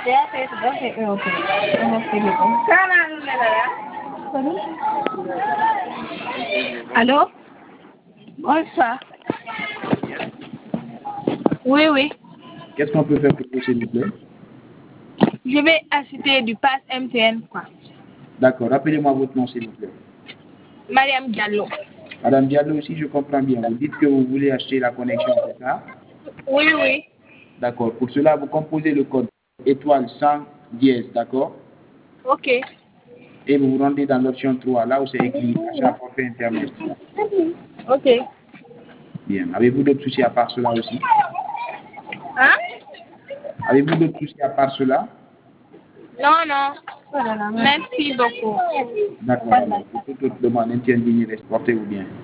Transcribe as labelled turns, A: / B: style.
A: Allô? Bonsoir. Oui, oui.
B: Qu'est-ce qu'on peut faire pour vous, s'il vous plaît?
A: Je vais acheter du pass MTN, quoi.
B: D'accord. Rappelez-moi votre nom, s'il vous plaît.
A: Mariam Diallo.
B: Madame Diallo, si je comprends bien, vous dites que vous voulez acheter la connexion, c'est ça?
A: Oui, oui.
B: D'accord. Pour cela, vous composez le code étoile 100 dièse, d'accord?
A: Ok.
B: Et vous vous rendez dans l'option 3, là où c'est écrit achat forfait Internet.
A: Ok.
B: Bien. Avez-vous d'autres soucis à part cela aussi?
A: Hein?
B: Avez-vous d'autres soucis à part cela?
A: Non, non. Merci beaucoup.
B: D'accord. Alors, pour toute autre demande, portez-vous bien.